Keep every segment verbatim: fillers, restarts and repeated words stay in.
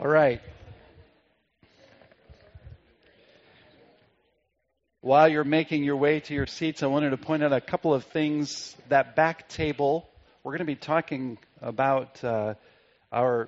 All right. While you're making your way to your seats, I wanted to point out a couple of things. That back table, we're going to be talking about uh, our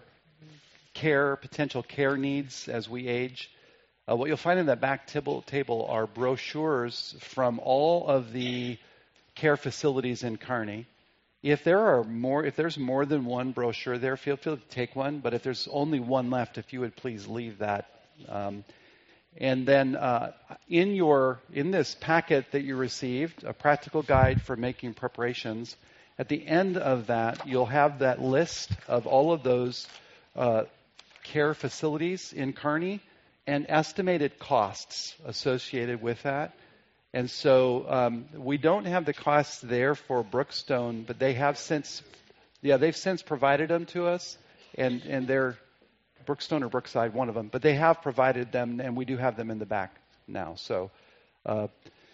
care, potential care needs as we age. Uh, what you'll find in that back table, table are brochures from all of the care facilities in Kearney. If there are more, if there's more than one brochure there, feel free to take one. But if there's only one left, if you would please leave that. Um, and then uh, in your in this packet that you received, a practical guide for making preparations. At the end of that, you'll have that list of all of those uh, care facilities in Kearney and estimated costs associated with that. And so um, we don't have the costs there for Brookstone, but they have since, yeah, they've since provided them to us, and, and they're Brookstone or Brookside, one of them, but they have provided them, and we do have them in the back now. So uh,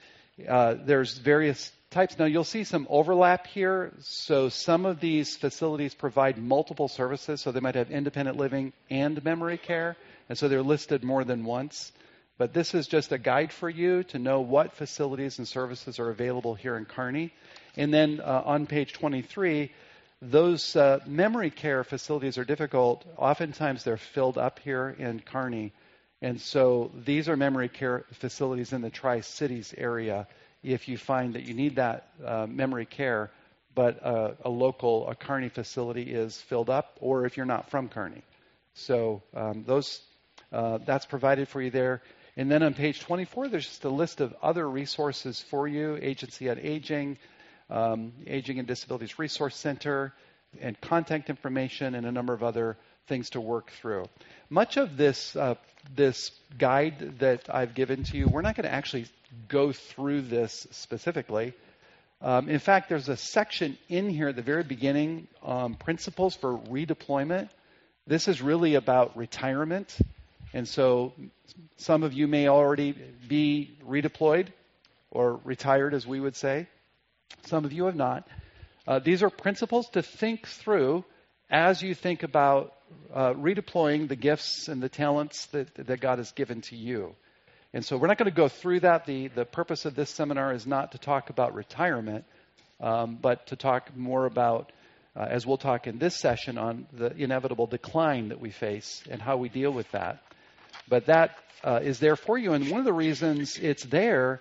uh, there's various types. Now you'll see some overlap here. So some of these facilities provide multiple services, so they might have independent living and memory care, and so they're listed more than once. But this is just a guide for you to know what facilities and services are available here in Kearney. And then uh, on page twenty-three, those uh, memory care facilities are difficult. Oftentimes they're filled up here in Kearney. And so these are memory care facilities in the Tri-Cities area if you find that you need that uh, memory care, but uh, a local, a Kearney facility is filled up, or if you're not from Kearney. So um, those uh, that's provided for you there. And then on page twenty-four, there's just a list of other resources for you, Agency on Aging, um, Aging and Disabilities Resource Center, and contact information, and a number of other things to work through. Much of this uh, this guide that I've given to you, we're not going to actually go through this specifically. Um, in fact, there's a section in here at the very beginning, um, Principles for Redeployment. This is really about retirement. And so some of you may already be redeployed or retired, as we would say. Some of you have not. Uh, these are principles to think through as you think about uh, redeploying the gifts and the talents that, that God has given to you. And so we're not going to go through that. The, the purpose of this seminar is not to talk about retirement, um, but to talk more about, uh, as we'll talk in this session, on the inevitable decline that we face and how we deal with that. But that uh, is there for you. And one of the reasons it's there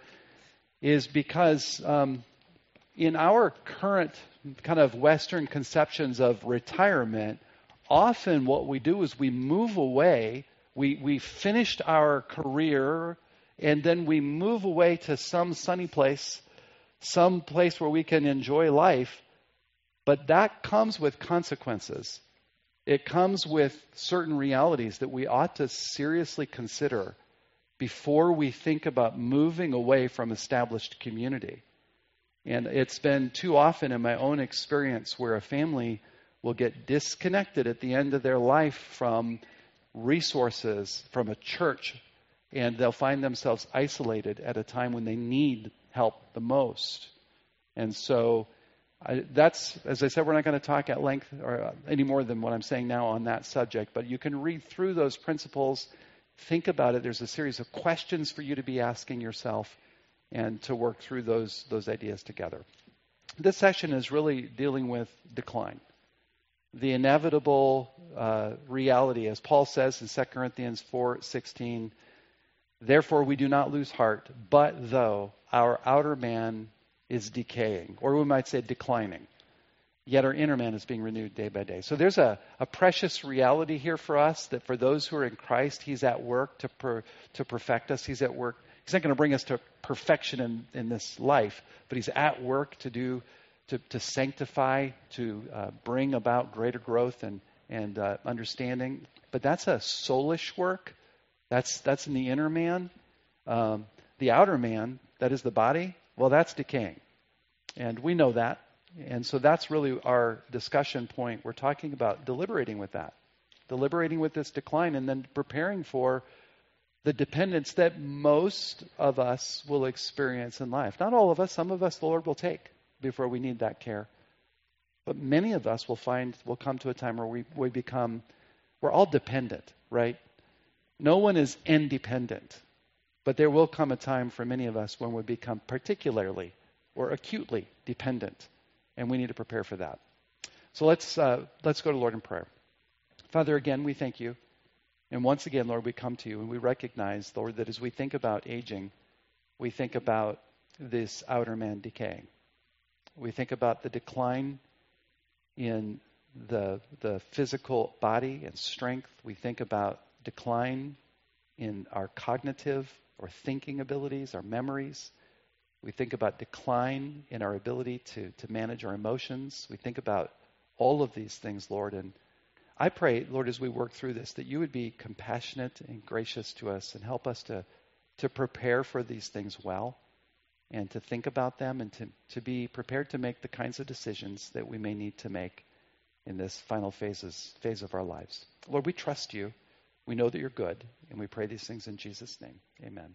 is because um, in our current kind of Western conceptions of retirement, often what we do is we move away. We, we finished our career, and then we move away to some sunny place, some place where we can enjoy life. But that comes with consequences. It comes with certain realities that we ought to seriously consider before we think about moving away from established community. And it's been too often in my own experience where a family will get disconnected at the end of their life from resources, from a church, and they'll find themselves isolated at a time when they need help the most. And so I, that's, as I said, we're not going to talk at length or uh, any more than what I'm saying now on that subject, but you can read through those principles, think about it. There's a series of questions for you to be asking yourself and to work through those, those ideas together. This session is really dealing with decline, the inevitable uh, reality, as Paul says in Second Corinthians four sixteen, therefore we do not lose heart, but though our outer man is decaying, or we might say declining, yet our inner man is being renewed day by day. So there's a, a precious reality here for us that for those who are in Christ, he's at work to per, to perfect us. He's at work. He's not going to bring us to perfection in, in this life, but he's at work to do to, to sanctify, to uh, bring about greater growth and and uh, understanding. But that's a soulish work. That's that's in the inner man. Um, the outer man, that is the body, well, that's decaying. And we know that. And so that's really our discussion point. We're talking about deliberating with that, deliberating with this decline, and then preparing for the dependence that most of us will experience in life. Not all of us. Some of us the Lord will take before we need that care. But many of us will find, will come to a time where we, we become We're all dependent, right? No one is independent. But there will come a time for many of us when we become particularly or acutely dependent, and we need to prepare for that. So let's uh, let's go to Lord in prayer. Father, again, we thank you. And once again, Lord, we come to you and we recognize, Lord, that as we think about aging, we think about this outer man decaying. We think about the decline in the the physical body and strength. We think about decline in our cognitive or thinking abilities, our memories. We think about decline in our ability to, to manage our emotions. We think about all of these things, Lord. And I pray, Lord, as we work through this, that you would be compassionate and gracious to us and help us to, to prepare for these things well and to think about them and to, to be prepared to make the kinds of decisions that we may need to make in this final phases, phase of our lives. Lord, we trust you. We know that you're good, and we pray these things in Jesus' name. Amen.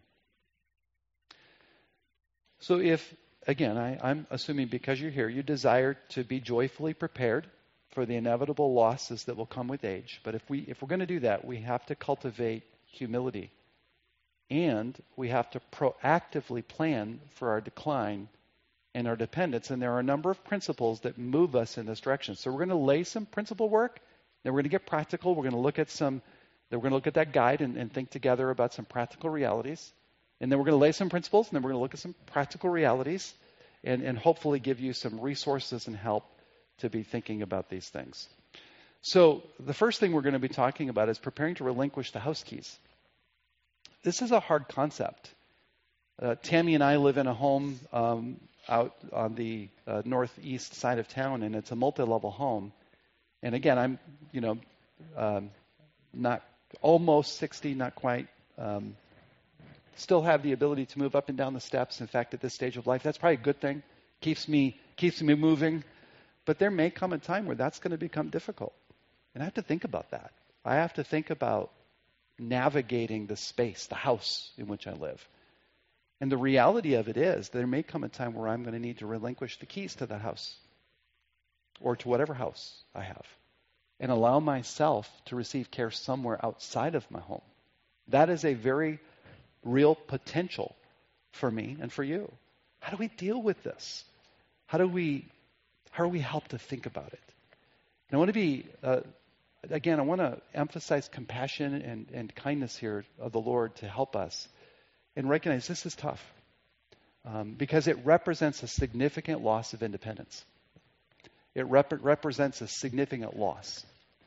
So if, again, I, I'm assuming because you're here, you desire to be joyfully prepared for the inevitable losses that will come with age. But if we if we're going to do that, we have to cultivate humility. And we have to proactively plan for our decline and our dependence. And there are a number of principles that move us in this direction. So we're going to lay some principle work. Then we're going to get practical. We're going to look at some, then we're going to look at that guide and, and think together about some practical realities. And then we're going to lay some principles, and then we're going to look at some practical realities and, and hopefully give you some resources and help to be thinking about these things. So the first thing we're going to be talking about is preparing to relinquish the house keys. This is a hard concept. Uh, Tammy and I live in a home um, out on the uh, northeast side of town, and it's a multi-level home. And again, I'm, you know, um, not almost sixty, not quite. Um, still have the ability to move up and down the steps. In fact, at this stage of life, that's probably a good thing. Keeps me keeps me moving. But there may come a time where that's going to become difficult. And I have to think about that. I have to think about navigating the space, the house in which I live. And the reality of it is there may come a time where I'm going to need to relinquish the keys to that house or to whatever house I have and allow myself to receive care somewhere outside of my home. That is a very real potential for me and for you. How do we deal with this? How do we how are we helped to think about it? And I want to be, uh, again, I want to emphasize compassion and, and kindness here of the Lord to help us and recognize this is tough um, because it represents a significant loss of independence. It rep- represents a significant loss.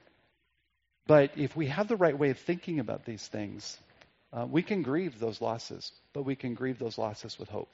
But if we have the right way of thinking about these things, uh, we can grieve those losses, but we can grieve those losses with hope.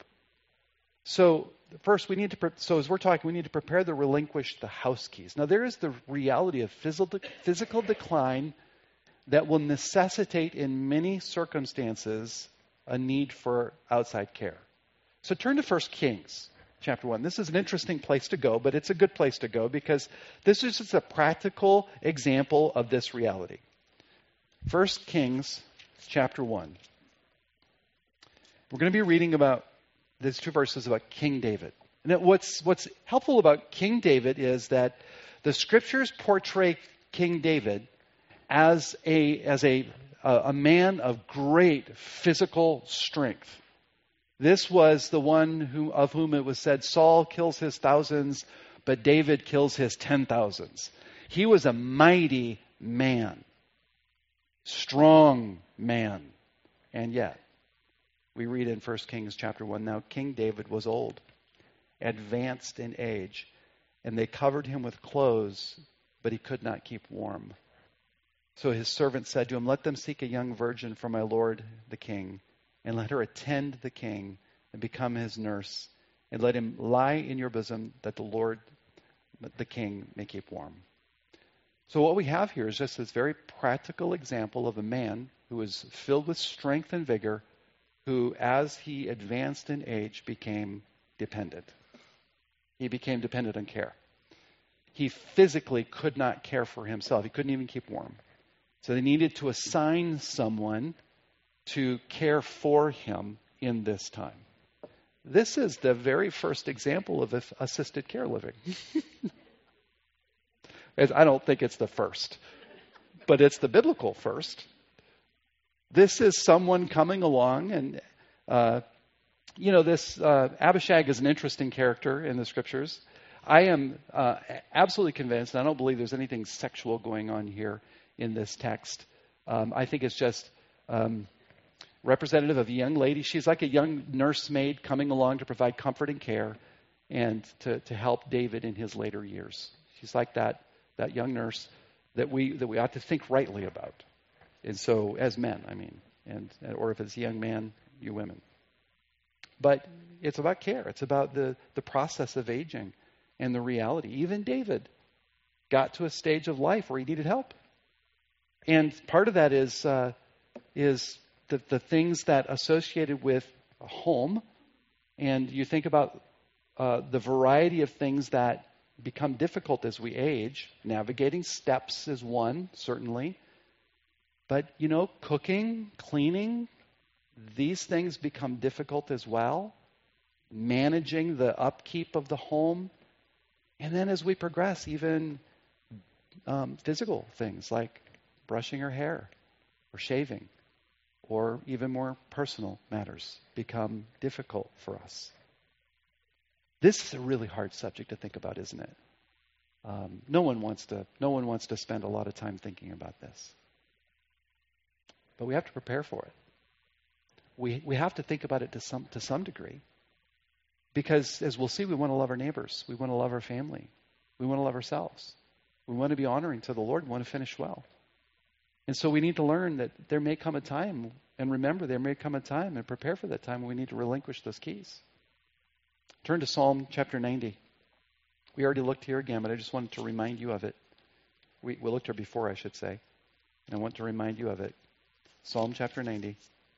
So first, we need to. Pre- so as we're talking, we need to prepare to relinquish the house keys. Now, there is the reality of physical physical decline that will necessitate, in many circumstances, a need for outside care. So turn to First Kings chapter one. This is an interesting place to go, but it's a good place to go because this is just a practical example of this reality. First Kings chapter one. We're going to be reading about these two verses about King David. And what's what's helpful about King David is that the scriptures portray King David as a as a a man of great physical strength. This was the one who of whom it was said, Saul kills his thousands, but David kills his ten thousands. He was a mighty man, strong man, and yet we read in First Kings chapter one, now King David was old, advanced in age, and they covered him with clothes, but he could not keep warm. So his servant said to him, let them seek a young virgin for my lord the king, and let her attend the king and become his nurse, and let him lie in your bosom that the Lord the king may keep warm. So what we have here is just this very practical example of a man who was filled with strength and vigor, who, as he advanced in age, became dependent. He became dependent on care. He physically could not care for himself. He couldn't even keep warm. So they needed to assign someone to care for him in this time. This is the very first example of assisted care living. I don't think it's the first. but it's the biblical first. This is someone coming along, and uh, you know, this uh, Abishag is an interesting character in the scriptures. I am uh, absolutely convinced, and I don't believe there's anything sexual going on here in this text. Um, I think it's just um, representative of a young lady. She's like a young nursemaid coming along to provide comfort and care and to, to help David in his later years. She's like that that young nurse that we that we ought to think rightly about. And so, as men, I mean, and or if it's a young man, you women. But it's about care. It's about the, the process of aging and the reality. Even David got to a stage of life where he needed help. And part of that is uh, is the, the things that associated with a home. And you think about uh, the variety of things that become difficult as we age. Navigating steps is one, certainly. But, you know, cooking, cleaning, these things become difficult as well. Managing the upkeep of the home. And then as we progress, even um, physical things like brushing our hair or shaving or even more personal matters become difficult for us. This is a really hard subject to think about, isn't it? Um, no one wants to. No one wants to spend a lot of time thinking about this. But we have to prepare for it. We we have to think about it to some to some degree. Because as we'll see, we want to love our neighbors. We want to love our family. We want to love ourselves. We want to be honoring to the Lord. We want to finish well. And so we need to learn that there may come a time, and remember there may come a time, and prepare for that time when we need to relinquish those keys. Turn to Psalm chapter ninety. We already looked here again, but I just wanted to remind you of it. We, we looked here before, I should say. And I want to remind you of it. Psalm chapter ninety.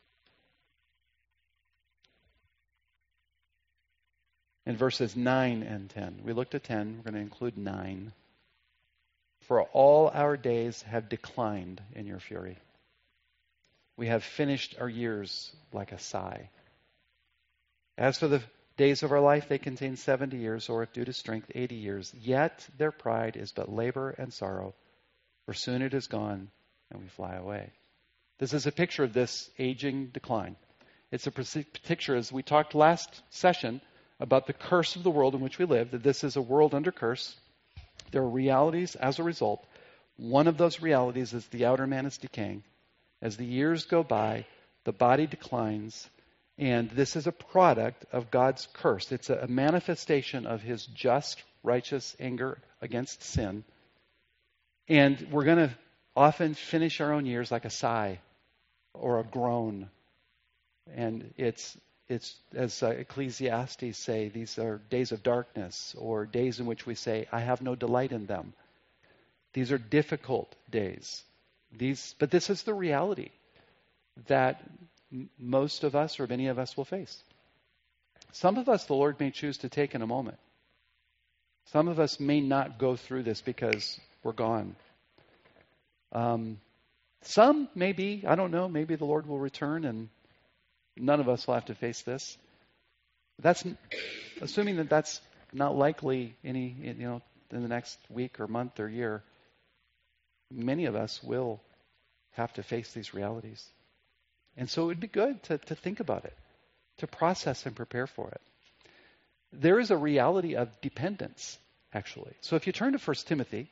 In verses nine and ten. We looked at ten. We're going to include nine. For all our days have declined in your fury. We have finished our years like a sigh. As for the days of our life, they contain seventy years, or if due to strength, eighty years. Yet their pride is but labor and sorrow, for soon it is gone, and we fly away. This is a picture of this aging decline. It's a picture, as we talked last session, about the curse of the world in which we live, that this is a world under curse. There are realities as a result. One of those realities is the outer man is decaying. As the years go by, the body declines, and this is a product of God's curse. It's a manifestation of his just, righteous anger against sin. And we're going to often finish our own years like a sigh or a groan. And it's It's, as uh, Ecclesiastes say, these are days of darkness, or days in which we say, I have no delight in them. These are difficult days. These, but this is the reality that m- most of us, or many of us, will face. Some of us, the Lord may choose to take in a moment. Some of us may not go through this because we're gone. Um, some, maybe, I don't know, maybe the Lord will return and none of us will have to face this. That's assuming that that's not likely any, you know, in the next week or month or year. Many of us will have to face these realities. And so it would be good to, to think about it, to process and prepare for it. There is a reality of dependence, actually. So if you turn to First Timothy,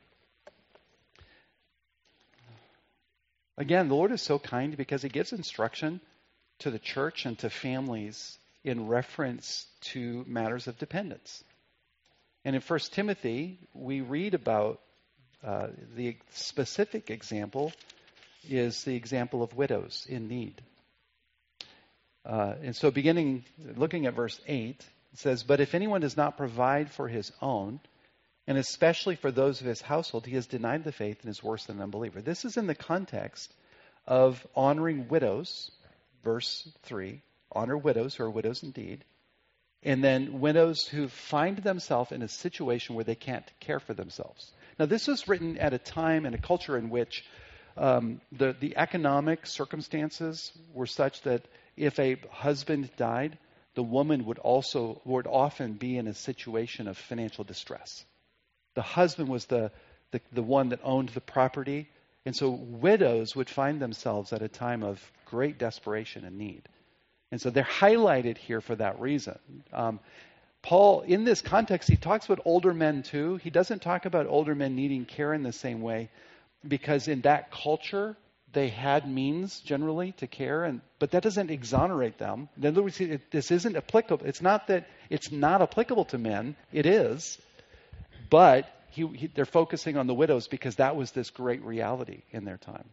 again, the Lord is so kind because he gives instruction to the church and to families in reference to matters of dependence. And in First Timothy, we read about uh, the specific example is the example of widows in need. Uh, and so beginning, looking at verse eight, it says, But if anyone does not provide for his own, and especially for those of his household, he has denied the faith and is worse than an unbeliever. This is in the context of honoring widows. Verse three, honor widows who are widows indeed. And then widows who find themselves in a situation where they can't care for themselves. Now, this was written at a time and a culture in which um, the, the economic circumstances were such that if a husband died, the woman would also, would often be in a situation of financial distress. The husband was the, the, the one that owned the property, And so widows would find themselves at a time of great desperation and need. And so they're highlighted here for that reason. Um, Paul, in this context, he talks about older men too. He doesn't talk about older men needing care in the same way, because in that culture, they had means generally to care, and but that doesn't exonerate them. In other words, it, this isn't applicable. It's not that it's not applicable to men. It is, but he, he, they're focusing on the widows because that was this great reality in their time.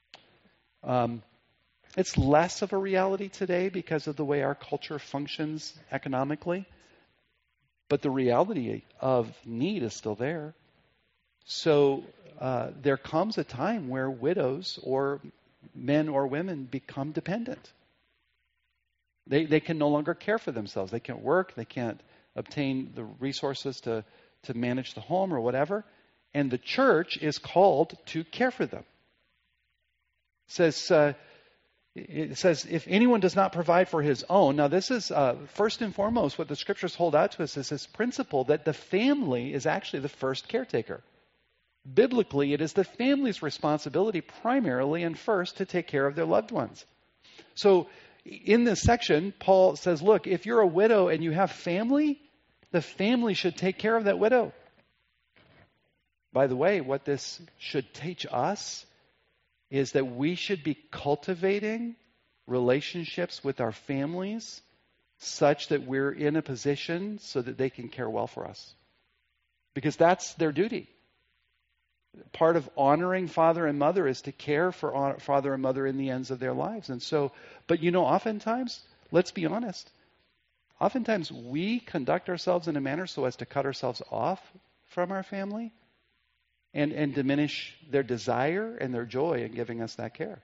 Um, it's less of a reality today because of the way our culture functions economically, but the reality of need is still there. So uh, there comes a time where widows or men or women become dependent. They they can no longer care for themselves. They can't work. They can't obtain the resources to, to manage the home or whatever. And the church is called to care for them. It says, uh, it says, if anyone does not provide for his own, now this is uh, first and foremost what the scriptures hold out to us is this principle that the family is actually the first caretaker. Biblically, it is the family's responsibility primarily and first to take care of their loved ones. So in this section, Paul says, look, if you're a widow and you have family, the family should take care of that widow. By the way, what this should teach us is that we should be cultivating relationships with our families such that we're in a position so that they can care well for us. Because that's their duty. Part of honoring father and mother is to care for honor, father and mother in the ends of their lives. And so, but you know, oftentimes, let's be honest, oftentimes we conduct ourselves in a manner so as to cut ourselves off from our family and, and diminish their desire and their joy in giving us that care.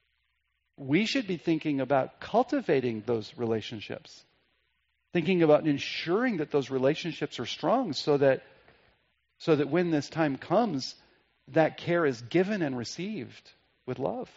We should be thinking about cultivating those relationships, thinking about ensuring that those relationships are strong so that so that when this time comes, that care is given and received with love.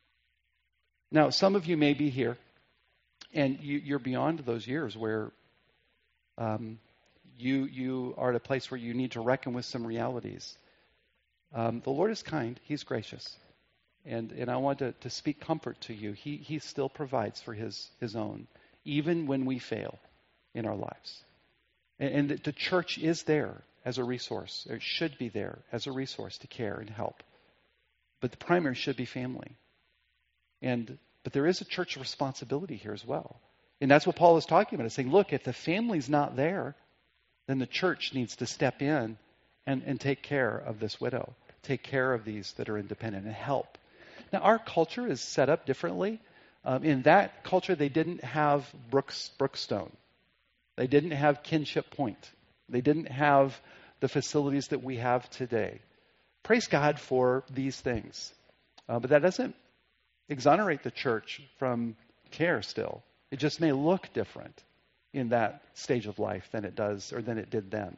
Now, some of you may be here, and you, you're beyond those years where um, you you are at a place where you need to reckon with some realities. Um, the Lord is kind. He's gracious. And and I want to, to speak comfort to you. He he still provides for his, his own, even when we fail in our lives. And, and the, the church is there as a resource. It should be there as a resource to care and help. But the primary should be family. And but there is a church responsibility here as well. And that's what Paul is talking about. He's saying, look, if the family's not there, then the church needs to step in and, and take care of this widow, take care of these that are independent and help. Now, our culture is set up differently. Um, in that culture, they didn't have Brooks, Brookstone. They didn't have Kinship Point. They didn't have the facilities that we have today. Praise God for these things. Uh, but that doesn't exonerate the church from care still. It just may look different in that stage of life than it does or than it did then.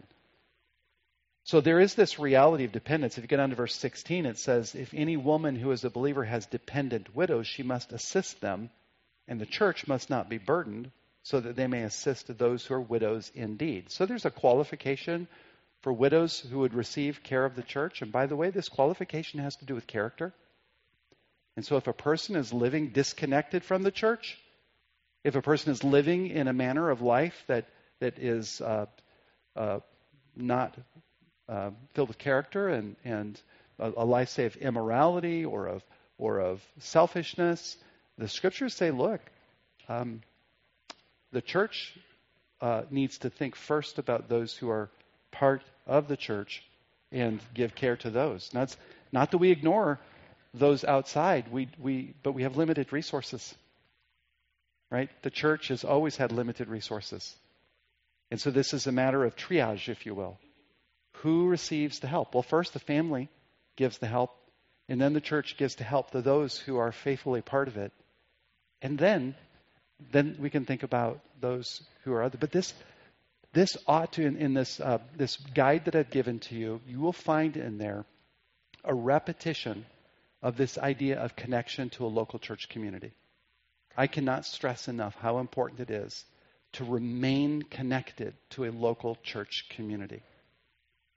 So there is this reality of dependence. If you get down to verse sixteen, it says, if any woman who is a believer has dependent widows, she must assist them, and the church must not be burdened, so that they may assist those who are widows indeed. So there's a qualification for widows who would receive care of the church. And by the way, this qualification has to do with character. And so if a person is living disconnected from the church, if a person is living in a manner of life that that is uh, uh, not uh, filled with character and, and a, a life, say, of immorality or of or of selfishness, the scriptures say, look, um, the church uh, needs to think first about those who are part of the church and give care to those. Now, it's not that we ignore those outside, we we but we have limited resources, right? The church has always had limited resources. And so this is a matter of triage, if you will. Who receives the help? Well, first the family gives the help, and then the church gives the help to those who are faithfully part of it. And then then we can think about those who are other. But this this ought to, in, in this uh, this guide that I've given to you, you will find in there a repetition of this idea of connection to a local church community. I cannot stress enough how important it is to remain connected to a local church community.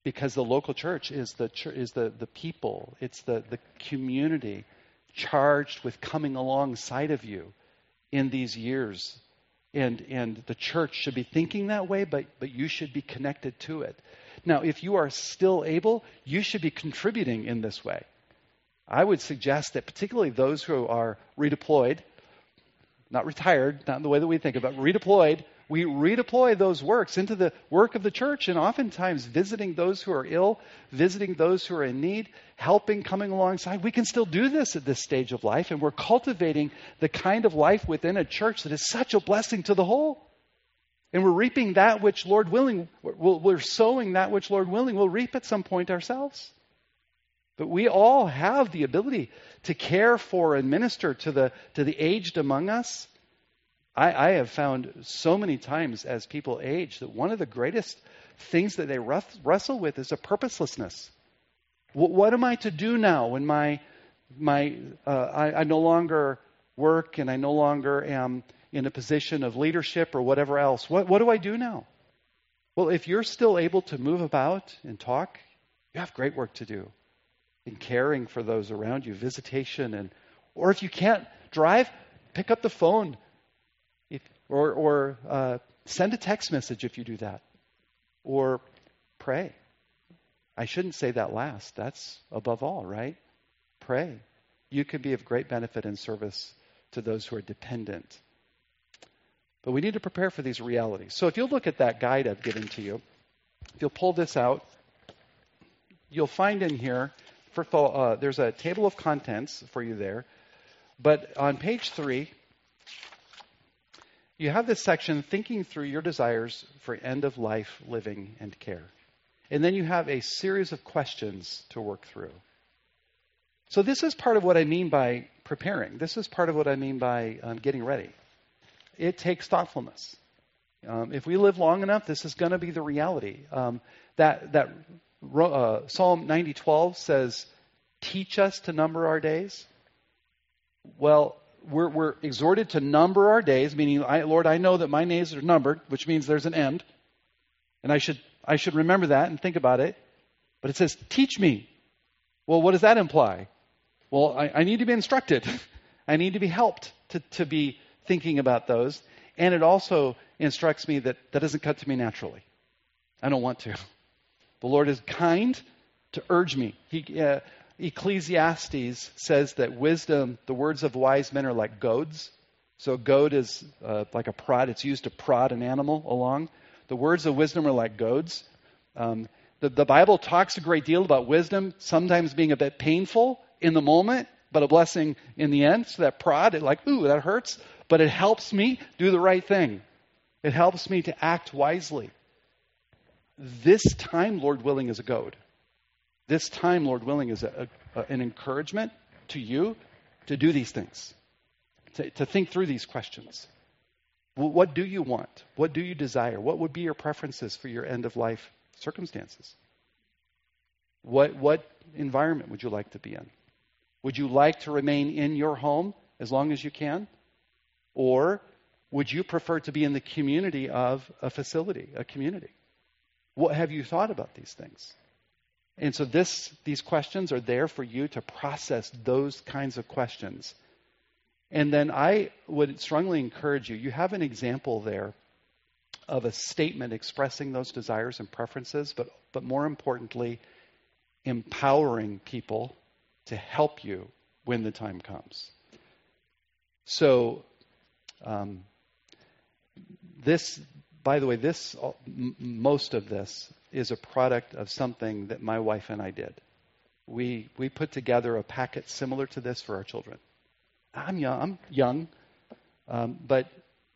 because the local church is the church, is the, the people. It's the, the community charged with coming alongside of you in these years. And and the church should be thinking that way, but, but you should be connected to it. Now, if you are still able, you should be contributing in this way. I would suggest that particularly those who are redeployed, not retired, not in the way that we think about, redeployed, we redeploy those works into the work of the church, and oftentimes visiting those who are ill, visiting those who are in need, helping, coming alongside. We can still do this at this stage of life, and we're cultivating the kind of life within a church that is such a blessing to the whole. And we're reaping that which, Lord willing, we're, we're sowing that which, Lord willing, we'll reap at some point ourselves. But we all have the ability to care for and minister to the to the aged among us. I, I have found so many times as people age that one of the greatest things that they rough, wrestle with is a purposelessness. What, what am I to do now when my my uh, I, I no longer work and I no longer am in a position of leadership or whatever else? What what do I do now? Well, if you're still able to move about and talk, you have great work to do in caring for those around you, visitation, and or if you can't drive, pick up the phone. If, or or uh, send a text message if you do that. Or pray. I shouldn't say that last. That's above all, right? Pray. You can be of great benefit and service to those who are dependent. But we need to prepare for these realities. So if you'll look at that guide I've given to you, if you'll pull this out, you'll find in here, first of all, uh, there's a table of contents for you there. But on page three, you have this section, thinking through your desires for end-of-life living and care. And then you have a series of questions to work through. So this is part of what I mean by preparing. This is part of what I mean by um, getting ready. It takes thoughtfulness. Um, if we live long enough, this is going to be the reality. Um, that that uh, Psalm ninety twelve says, "Teach us to number our days." Well, We're, we're exhorted to number our days, meaning, I, Lord, I know that my days are numbered, which means there's an end. And I should I should remember that and think about it. But it says, teach me. Well, what does that imply? Well, I, I need to be instructed. I need to be helped to, to be thinking about those. And it also instructs me that that doesn't cut to me naturally. I don't want to. The Lord is kind to urge me. He... Uh, Ecclesiastes says that wisdom, the words of wise men are like goads. So a goad is uh, like a prod. It's used to prod an animal along. The words of wisdom are like goads. Um, the, the Bible talks a great deal about wisdom, sometimes being a bit painful in the moment, but a blessing in the end. So that prod, it like, ooh, that hurts. But it helps me do the right thing. It helps me to act wisely. This time, Lord willing, is a goad. This time, Lord willing, is a, a, an encouragement to you to do these things, to, to think through these questions. Well, what do you want? What do you desire? What would be your preferences for your end-of-life circumstances? What, what environment would you like to be in? Would you like to remain in your home as long as you can? Or would you prefer to be in the community of a facility, a community? What have you thought about these things? And so this, these questions are there for you to process those kinds of questions. And then I would strongly encourage you, you have an example there of a statement expressing those desires and preferences, but, but more importantly, empowering people to help you when the time comes. So um, this, by the way, this m- most of this is a product of something that my wife and I did. We we put together a packet similar to this for our children. I'm young, I'm young, um, but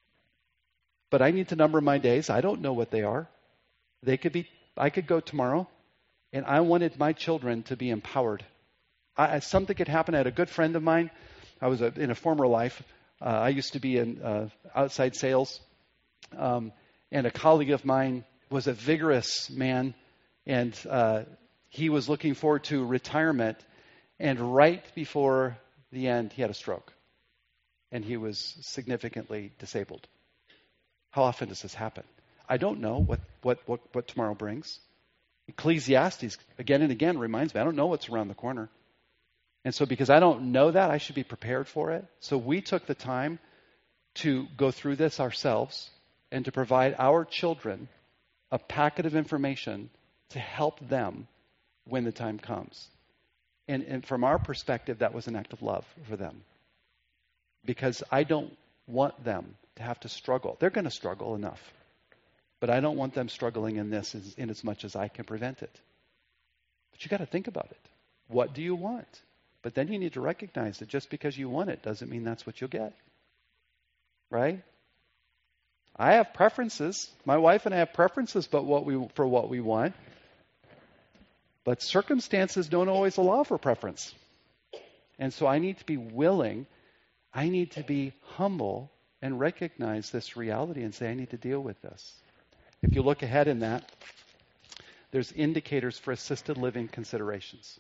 but I need to number my days. I don't know what they are. They could be. I could go tomorrow, and I wanted my children to be empowered. I, something could happen. I had a good friend of mine. I was a, in a former life. Uh, I used to be in uh, outside sales, um, and a colleague of mine was a vigorous man, and uh, he was looking forward to retirement. And right before the end, he had a stroke, and he was significantly disabled. How often does this happen? I don't know what, what, what, what tomorrow brings. Ecclesiastes again and again reminds me, I don't know what's around the corner. And so because I don't know that, I should be prepared for it. So we took the time to go through this ourselves and to provide our children a packet of information to help them when the time comes. And, and from our perspective, that was an act of love for them. Because I don't want them to have to struggle. They're going to struggle enough. But I don't want them struggling in this as, in as much as I can prevent it. But you got to think about it. What do you want? But then you need to recognize that just because you want it doesn't mean that's what you'll get. Right? I have preferences. My wife and I have preferences but what we, for what we want. But circumstances don't always allow for preference. And so I need to be willing, I need to be humble and recognize this reality and say, I need to deal with this. If you look ahead in that, there's indicators for assisted living considerations.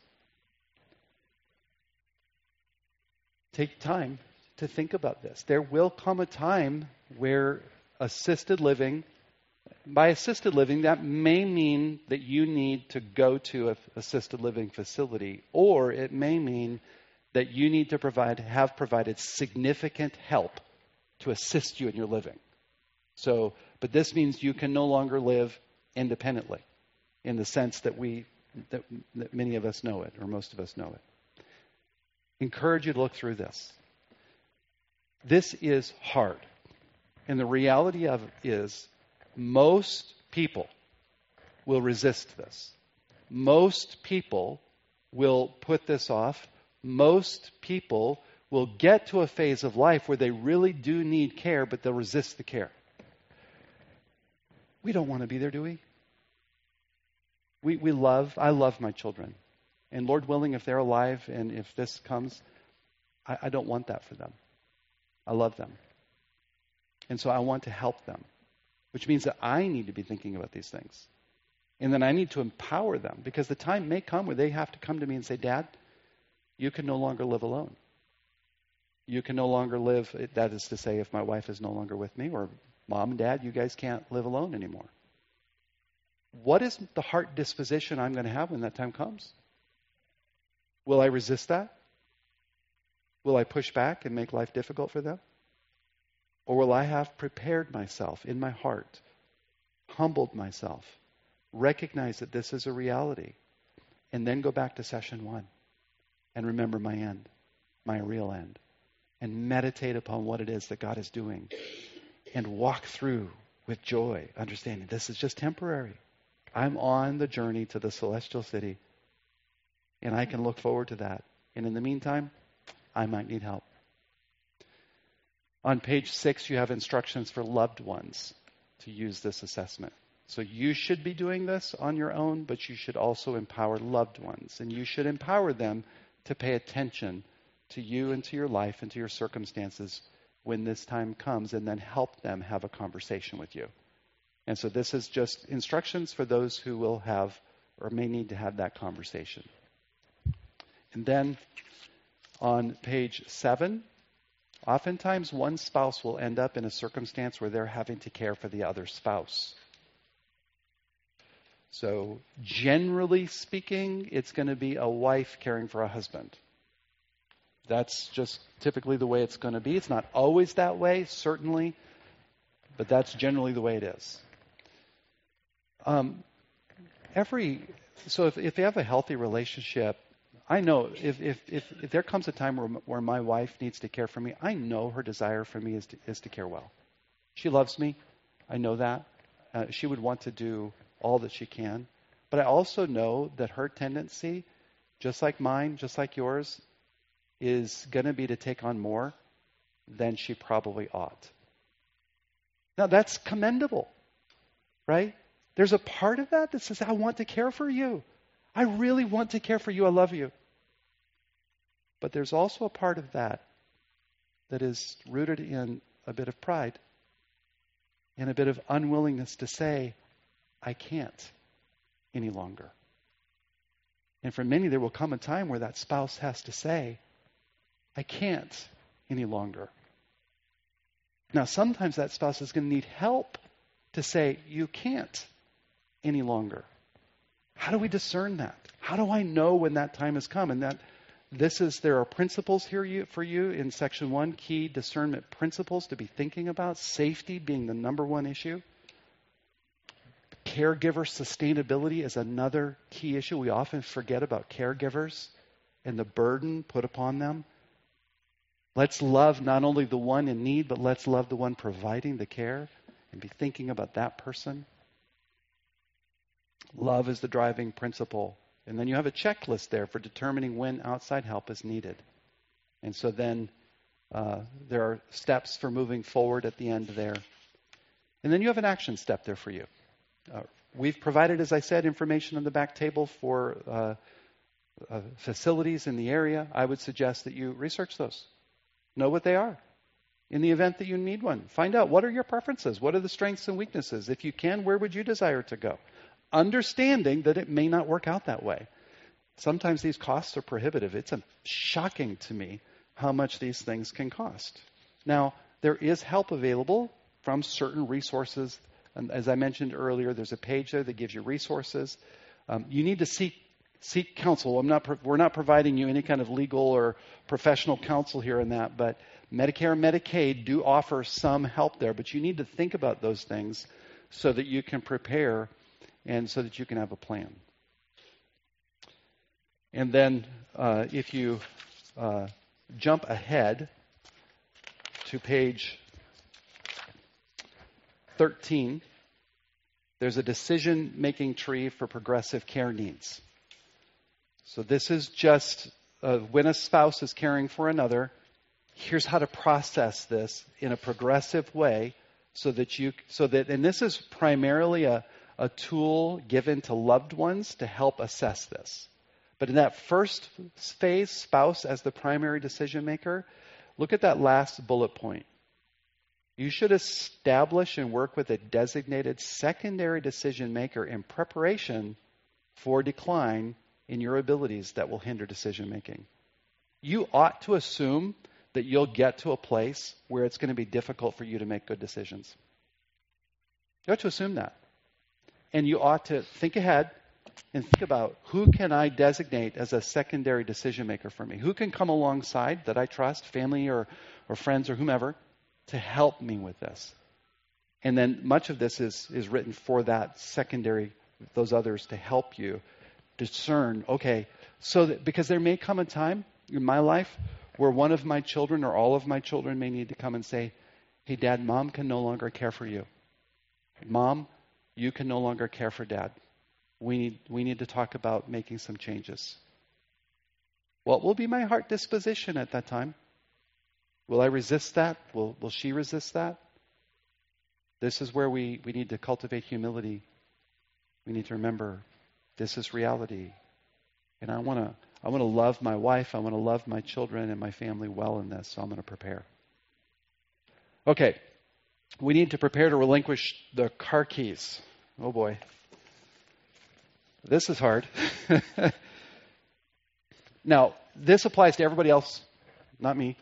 Take time to think about this. There will come a time where assisted living, by assisted living, that may mean that you need to go to an assisted living facility, or it may mean that you need to provide, have provided significant help to assist you in your living. So, but this means you can no longer live independently in the sense that we, that, that many of us know it, or most of us know it. Encourage you to look through this. This is hard. And the reality of it is most people will resist this. Most people will put this off. Most people will get to a phase of life where they really do need care, but they'll resist the care. We don't want to be there, do we? We we love, I love my children. And Lord willing, if they're alive and if this comes, I, I don't want that for them. I love them. And so I want to help them, which means that I need to be thinking about these things. And then I need to empower them, because the time may come where they have to come to me and say, Dad, you can no longer live alone. You can no longer live, that is to say, if my wife is no longer with me, or Mom and Dad, you guys can't live alone anymore. What is the heart disposition I'm going to have when that time comes? Will I resist that? Will I push back and make life difficult for them? Or will I have prepared myself in my heart, humbled myself, recognize that this is a reality, and then go back to session one and remember my end, my real end, and meditate upon what it is that God is doing and walk through with joy, understanding this is just temporary. I'm on the journey to the celestial city, and I can look forward to that. And in the meantime, I might need help. On page six, you have instructions for loved ones to use this assessment. So you should be doing this on your own, but you should also empower loved ones. And you should empower them to pay attention to you and to your life and to your circumstances when this time comes, and then help them have a conversation with you. And so this is just instructions for those who will have or may need to have that conversation. And then on page seven, oftentimes one spouse will end up in a circumstance where they're having to care for the other spouse. So generally speaking, it's going to be a wife caring for a husband. That's just typically the way it's going to be. It's not always that way, certainly, but that's generally the way it is. Um, every so if, if you have a healthy relationship, I know if, if, if, if there comes a time where, where my wife needs to care for me, I know her desire for me is to, is to care well. She loves me. I know that. Uh, she would want to do all that she can. But I also know that her tendency, just like mine, just like yours, is going to be to take on more than she probably ought. Now, that's commendable, right? There's a part of that that says, I want to care for you. I really want to care for you. I love you. But there's also a part of that that is rooted in a bit of pride and a bit of unwillingness to say, I can't any longer. And for many, there will come a time where that spouse has to say, I can't any longer. Now, sometimes that spouse is going to need help to say, you can't any longer. How do we discern that? How do I know when that time has come? And that this is, there are principles here you, for you in section one, key discernment principles to be thinking about. Safety being the number one issue. Caregiver sustainability is another key issue. We often forget about caregivers and the burden put upon them. Let's love not only the one in need, but let's love the one providing the care and be thinking about that person. Love is the driving principle. And then you have a checklist there for determining when outside help is needed. And so then uh, there are steps for moving forward at the end there. And then you have an action step there for you. Uh, we've provided, as I said, information on the back table for uh, uh, facilities in the area. I would suggest that you research those. Know what they are. In the event that you need one, find out what are your preferences, what are the strengths and weaknesses. If you can, where would you desire to go? Understanding that it may not work out that way. Sometimes these costs are prohibitive. It's a, shocking to me how much these things can cost. Now, there is help available from certain resources. And as I mentioned earlier, there's a page there that gives you resources. Um, you need to seek seek counsel. I'm not. We're not providing you any kind of legal or professional counsel here in that, but Medicare and Medicaid do offer some help there. But you need to think about those things so that you can prepare and so that you can have a plan. And then uh, if you uh, jump ahead to page thirteen, there's a decision-making tree for progressive care needs. So this is just uh, when a spouse is caring for another, here's how to process this in a progressive way so that you, so that, and this is primarily a a tool given to loved ones to help assess this. But in that first phase, spouse as the primary decision maker, look at that last bullet point. You should establish and work with a designated secondary decision maker in preparation for decline in your abilities that will hinder decision making. You ought to assume that you'll get to a place where it's going to be difficult for you to make good decisions. You ought to assume that. And you ought to think ahead and think about who can I designate as a secondary decision maker for me? Who can come alongside that I trust, family or, or friends or whomever, to help me with this? And then much of this is, is written for that secondary, those others to help you discern, okay, so that, because there may come a time in my life where one of my children or all of my children may need to come and say, hey, Dad, Mom can no longer care for you. Mom, you can no longer care for Dad. We need we need to talk about making some changes. What will be my heart disposition at that time? Will I resist that? Will will she resist that? This is where we, we need to cultivate humility. We need to remember this is reality. And I want to I want to love my wife, I want to love my children and my family well in this, so I'm going to prepare. Okay. We need to prepare to relinquish the car keys. Oh boy. This is hard. Now, this applies to everybody else, not me.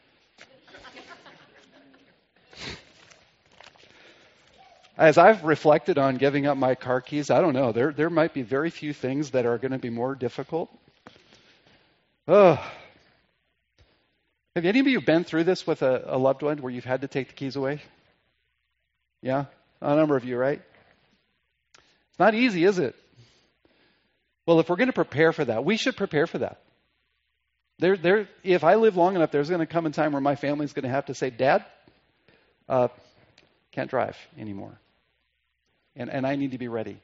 As I've reflected on giving up my car keys, I don't know. There there might be very few things that are going to be more difficult. Oh. Have any of you been through this with a, a loved one where you've had to take the keys away? Yeah? A number of you, right? It's not easy, is it? Well, if we're going to prepare for that, we should prepare for that. There, there. If I live long enough, there's going to come a time where my family's going to have to say, Dad, uh, can't drive anymore. And, and I need to be ready.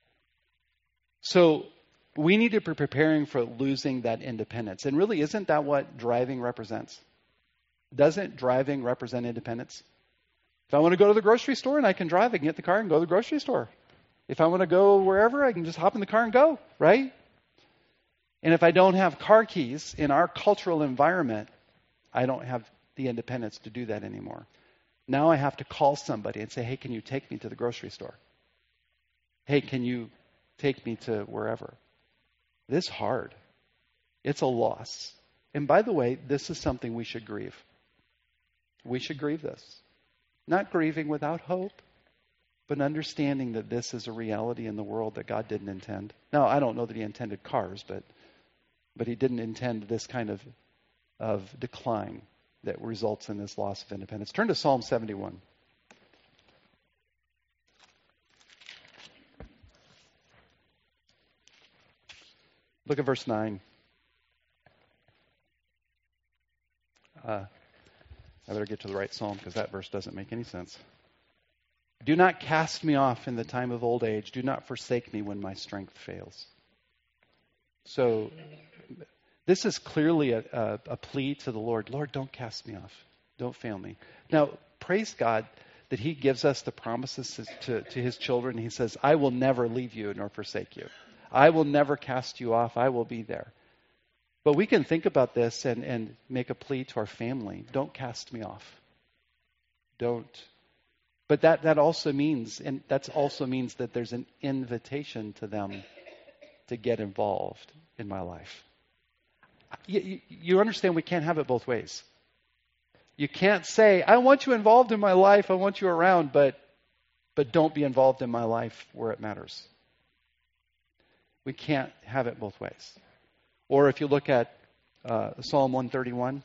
So we need to be preparing for losing that independence. And really, isn't that what driving represents? Doesn't driving represent independence? If I want to go to the grocery store and I can drive, I can get the car and go to the grocery store. If I want to go wherever, I can just hop in the car and go, right? And if I don't have car keys in our cultural environment, I don't have the independence to do that anymore. Now I have to call somebody and say, hey, can you take me to the grocery store? Hey, can you take me to wherever? This is hard. It's a loss. And by the way, this is something we should grieve. We should grieve this. Not grieving without hope, but understanding that this is a reality in the world that God didn't intend. Now, I don't know that he intended cars, but but he didn't intend this kind of, of decline that results in this loss of independence. Turn to Psalm seventy-one. Look at verse nine. Uh, I better get to the right psalm because that verse doesn't make any sense. Do not cast me off in the time of old age. Do not forsake me when my strength fails. So this is clearly a, a, a plea to the Lord. Lord, don't cast me off. Don't fail me. Now, praise God that he gives us the promises to, to his children. He says, I will never leave you nor forsake you. I will never cast you off. I will be there. But we can think about this and, and make a plea to our family. Don't cast me off. Don't. But that, that also means, and that also means that there's an invitation to them to get involved in my life. You, you understand we can't have it both ways. You can't say, I want you involved in my life, I want you around, but but don't be involved in my life where it matters. We can't have it both ways. Or if you look at uh, Psalm one thirty-one,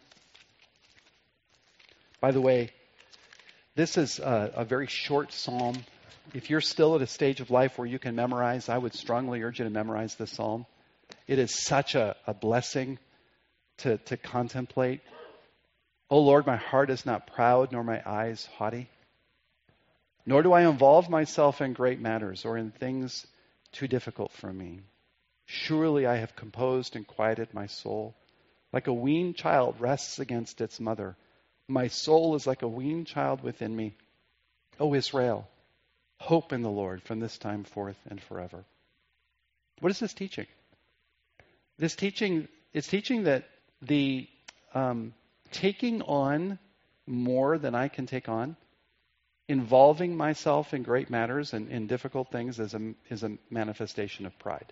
by the way, this is a, a very short psalm. If you're still at a stage of life where you can memorize, I would strongly urge you to memorize this psalm. It is such a, a blessing to, to contemplate. O Lord, my heart is not proud, nor my eyes haughty. Nor do I involve myself in great matters or in things too difficult for me. Surely I have composed and quieted my soul. Like a weaned child rests against its mother. My soul is like a weaned child within me. O Israel, hope in the Lord from this time forth and forever. What is this teaching? This teaching is teaching that the um, taking on more than I can take on, involving myself in great matters and in difficult things is a, is a manifestation of pride.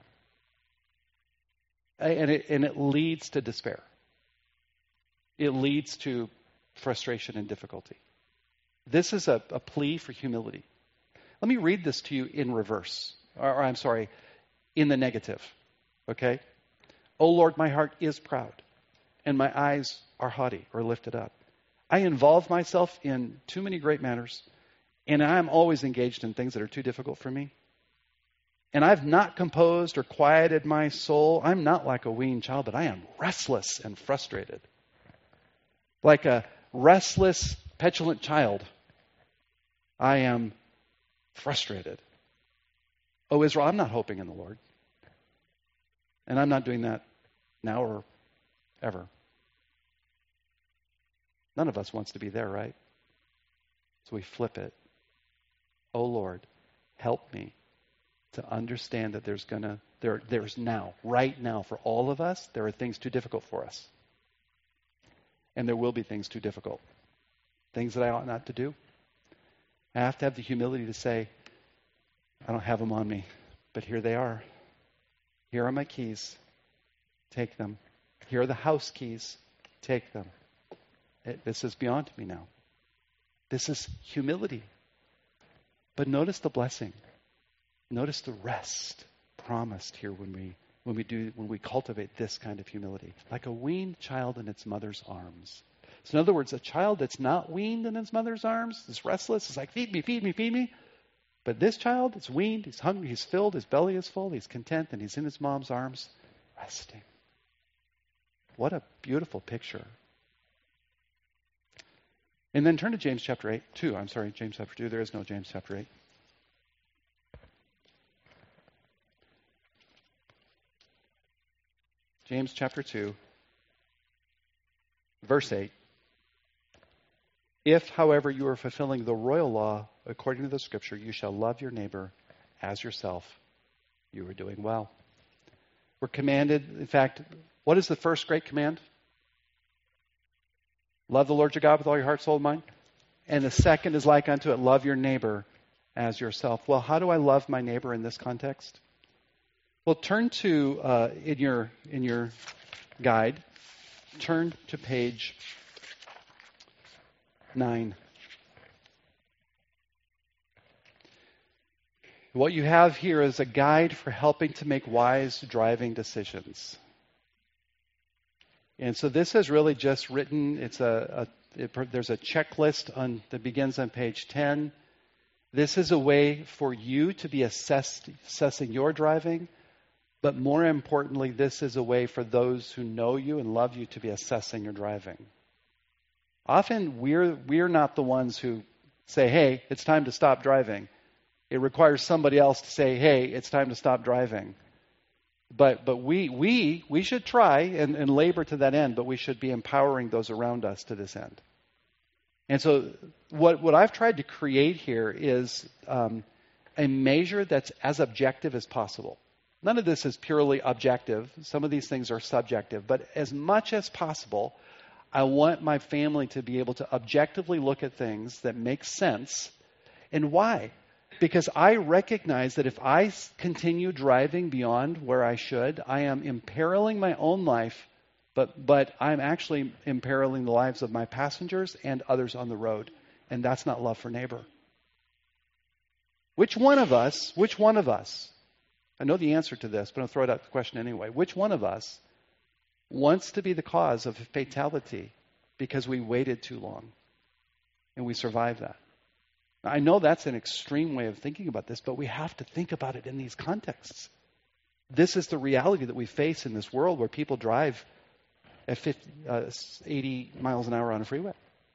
And it, and it leads to despair. It leads to frustration and difficulty. This is a, a plea for humility. Let me read this to you in reverse. Or, or I'm sorry, in the negative. Okay? O Lord, my heart is proud, and my eyes are haughty or lifted up. I involve myself in too many great matters, and I'm always engaged in things that are too difficult for me. And I've not composed or quieted my soul. I'm not like a weaned child, but I am restless and frustrated. Like a restless, petulant child, I am frustrated. Oh, Israel, I'm not hoping in the Lord. And I'm not doing that now or ever. None of us wants to be there, right? So we flip it. Oh, Lord, help me to understand that there's gonna there there's now, right now, for all of us, there are things too difficult for us. And there will be things too difficult. Things that I ought not to do. I have to have the humility to say, I don't have them on me, but here they are. Here are my keys. Take them. Here are the house keys. Take them. It, this is beyond me now. This is humility. But notice the blessing. Notice the rest promised here when we when we do when we cultivate this kind of humility. Like a weaned child in its mother's arms. So in other words, a child that's not weaned in its mother's arms is restless. It's like, feed me, feed me, feed me. But this child is weaned, he's hungry, he's filled, his belly is full, he's content, and he's in his mom's arms, resting. What a beautiful picture. And then turn to James chapter eight, two. I'm sorry, James chapter two. There is no James chapter eight. James chapter two, verse eight. If, however, you are fulfilling the royal law according to the scripture, you shall love your neighbor as yourself. You are doing well. We're commanded, in fact, what is the first great command? Love the Lord your God with all your heart, soul, and mind. And the second is like unto it, love your neighbor as yourself. Well, how do I love my neighbor in this context? Well, turn to, uh, in your in your guide, turn to page nine. What you have here is a guide for helping to make wise driving decisions. And so this is really just written, it's a, a it, there's a checklist on that begins on page ten. This is a way for you to be assessed, assessing your driving, but more importantly, this is a way for those who know you and love you to be assessing your driving. Often we're we're not the ones who say, hey, it's time to stop driving. It requires somebody else to say, hey, it's time to stop driving. But but we we we should try and, and labor to that end, but we should be empowering those around us to this end. And so what, what I've tried to create here is um, a measure that's as objective as possible. None of this is purely objective. Some of these things are subjective. But as much as possible, I want my family to be able to objectively look at things that make sense. And why? Because I recognize that if I continue driving beyond where I should, I am imperiling my own life, but but I'm actually imperiling the lives of my passengers and others on the road. And that's not love for neighbor. Which one of us, which one of us, I know the answer to this, but I'll throw it out the question anyway. Which one of us wants to be the cause of fatality because we waited too long and we survived that? I know that's an extreme way of thinking about this, but we have to think about it in these contexts. This is the reality that we face in this world where people drive at fifty, uh, eighty miles an hour on a freeway.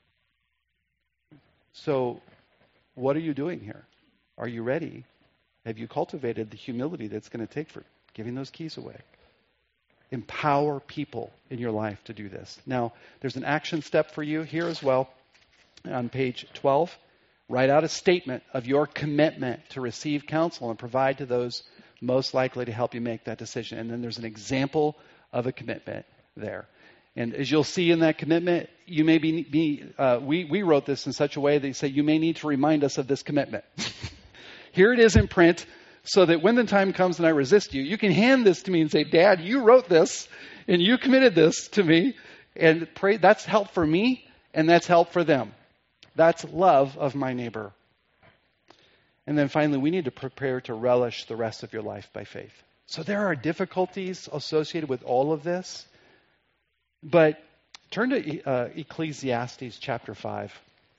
So what are you doing here? Are you ready? Have you cultivated the humility that's going to take for giving those keys away? Empower people in your life to do this. Now, there's an action step for you here as well on page twelve. Write out a statement of your commitment to receive counsel and provide to those most likely to help you make that decision. And then there's an example of a commitment there. And as you'll see in that commitment, you may be, be uh, we, we wrote this in such a way that you say, you may need to remind us of this commitment. Here it is in print, so that when the time comes and I resist you, you can hand this to me and say, Dad, you wrote this, and you committed this to me, and pray. That's help for me, and that's help for them. That's love of my neighbor. And then finally, we need to prepare to relish the rest of your life by faith. So there are difficulties associated with all of this. But turn to uh, Ecclesiastes chapter five.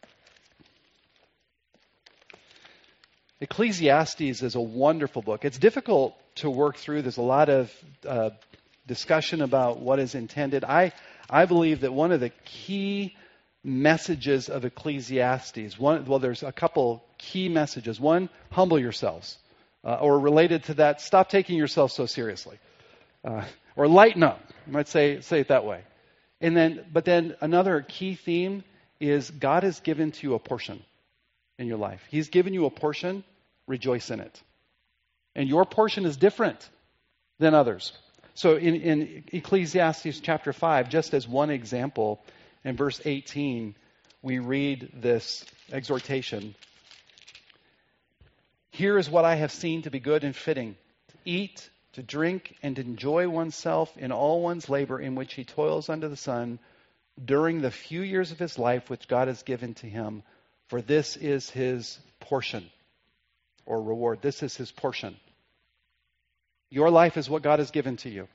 Ecclesiastes is a wonderful book. It's difficult to work through. There's a lot of uh, discussion about what is intended. I, I believe that one of the key messages of Ecclesiastes, one, well, there's a couple key messages. One, humble yourselves. Uh, or related to that, stop taking yourself so seriously. Uh, or lighten up. You might say say it that way. And then, but then another key theme is God has given to you a portion in your life. He's given you a portion, rejoice in it. And your portion is different than others. So in, in Ecclesiastes chapter five, just as one example, in verse eighteen, we read this exhortation. Here is what I have seen to be good and fitting, to eat, to drink, and to enjoy oneself in all one's labor in which he toils under the sun during the few years of his life which God has given to him. For this is his portion or reward. This is his portion. Your life is what God has given to you.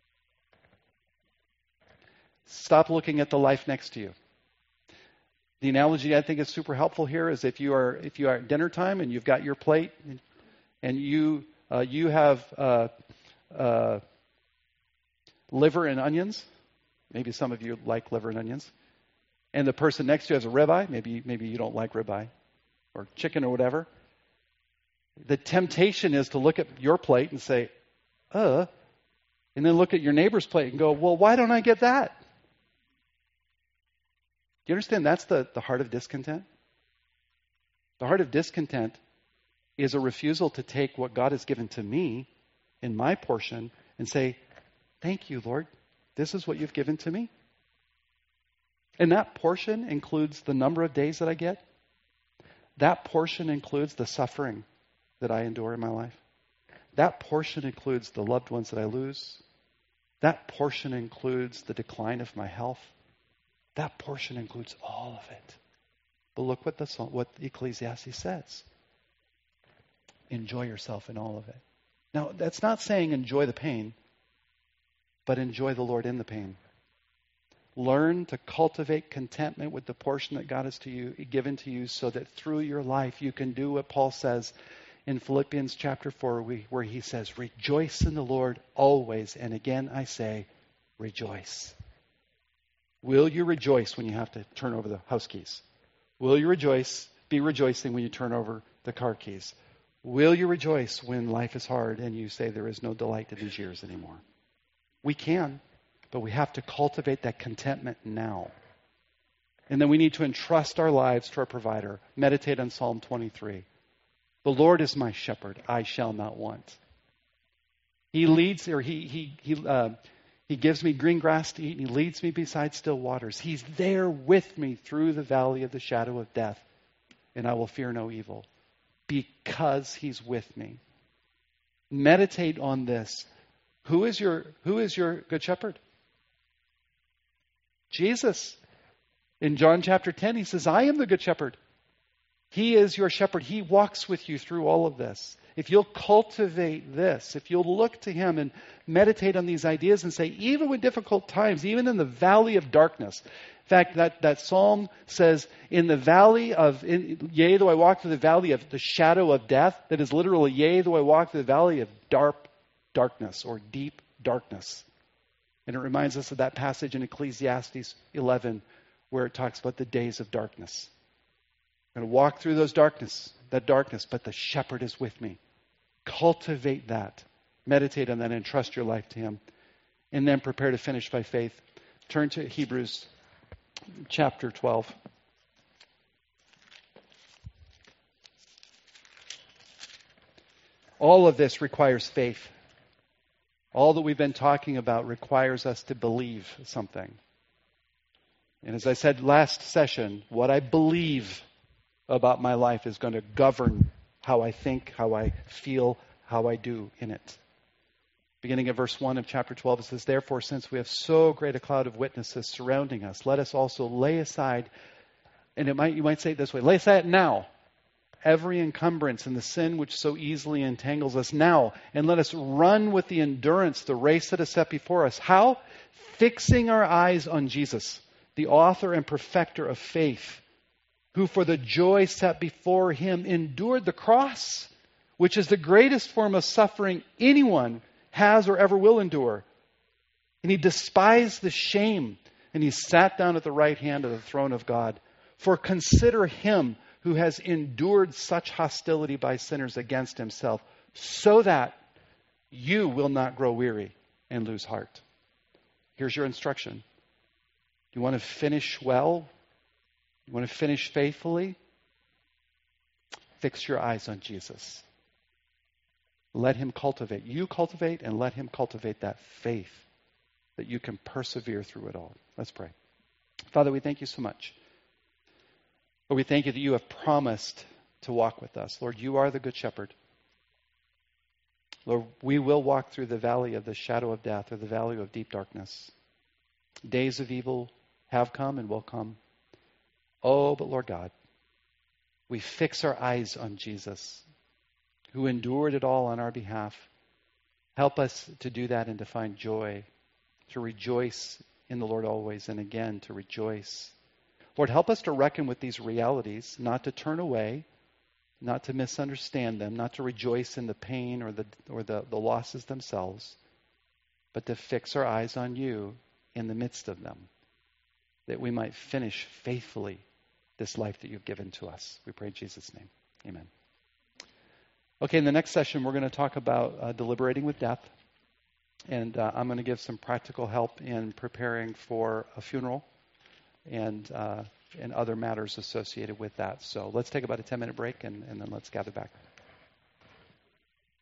Stop looking at the life next to you. The analogy I think is super helpful here is if you are if you are at dinner time and you've got your plate and you uh, you have uh, uh, liver and onions. Maybe some of you like liver and onions. And the person next to you has a ribeye. Maybe maybe you don't like ribeye or chicken or whatever. The temptation is to look at your plate and say, uh, and then look at your neighbor's plate and go, well, why don't I get that? Do you understand that's the, the heart of discontent? The heart of discontent is a refusal to take what God has given to me in my portion and say, thank you, Lord. This is what you've given to me. And that portion includes the number of days that I get. That portion includes the suffering that I endure in my life. That portion includes the loved ones that I lose. That portion includes the decline of my health. That portion includes all of it. But look what the what Ecclesiastes says. enjoy yourself in all of it. Now, that's not saying enjoy the pain, but enjoy the Lord in the pain. Learn to cultivate contentment with the portion that God has to you, given to you, so that through your life you can do what Paul says in Philippians chapter four, where he says, rejoice in the Lord always. And again, I say, rejoice. Will you rejoice when you have to turn over the house keys? Will you rejoice, be rejoicing when you turn over the car keys? Will you rejoice when life is hard and you say there is no delight to these years anymore? We can, but we have to cultivate that contentment now. And then we need to entrust our lives to our provider. Meditate on Psalm twenty-three. The Lord is my shepherd, I shall not want. He leads, or he he he uh, he gives me green grass to eat, and he leads me beside still waters. He's there with me through the valley of the shadow of death, and I will fear no evil, because he's with me. Meditate on this. Who is your who is your good shepherd? Jesus. In John chapter ten, he says, I am the good shepherd. He is your shepherd. He walks with you through all of this. If you'll cultivate this, if you'll look to him and meditate on these ideas and say, even with difficult times, even in the valley of darkness. In fact, that, that psalm says, in the valley of, in, yea, though I walk through the valley of the shadow of death, that is literally, yea, though I walk through the valley of dark darkness or deep darkness. And it reminds us of that passage in Ecclesiastes eleven where it talks about the days of darkness. I'm going to walk through those darkness, that darkness, but the shepherd is with me. Cultivate that. Meditate on that and trust your life to him. And then prepare to finish by faith. Turn to Hebrews chapter twelve. All of this requires faith. All that we've been talking about requires us to believe something. And as I said last session, what I believe about my life is going to govern how I think, how I feel, how I do in it. Beginning at verse one of chapter twelve, it says, therefore, since we have so great a cloud of witnesses surrounding us, let us also lay aside, and it might you might say it this way, lay aside now every encumbrance and the sin which so easily entangles us now, and let us run with the endurance the race that is set before us. How? Fixing our eyes on Jesus, the author and perfecter of faith, who for the joy set before him endured the cross, which is the greatest form of suffering anyone has or ever will endure. And he despised the shame, and he sat down at the right hand of the throne of God. For consider him who has endured such hostility by sinners against himself, so that you will not grow weary and lose heart. Here's your instruction. You want to finish well? You want to finish faithfully? Fix your eyes on Jesus. Let him cultivate. You cultivate and let him cultivate that faith that you can persevere through it all. Let's pray. Father, we thank you so much. Lord, we thank you that you have promised to walk with us. Lord, you are the good shepherd. Lord, we will walk through the valley of the shadow of death or the valley of deep darkness. Days of evil have come and will come. Oh, but Lord God, we fix our eyes on Jesus, who endured it all on our behalf. Help us to do that and to find joy, to rejoice in the Lord always, and again to rejoice. Lord, help us to reckon with these realities, not to turn away, not to misunderstand them, not to rejoice in the pain or the or the, the losses themselves, but to fix our eyes on you in the midst of them, that we might finish faithfully this life that you've given to us. We pray in Jesus' name. Amen. Okay, in the next session, we're going to talk about uh, deliberating with death. And uh, I'm going to give some practical help in preparing for a funeral and uh, and other matters associated with that. So let's take about a ten-minute break, and, and then let's gather back.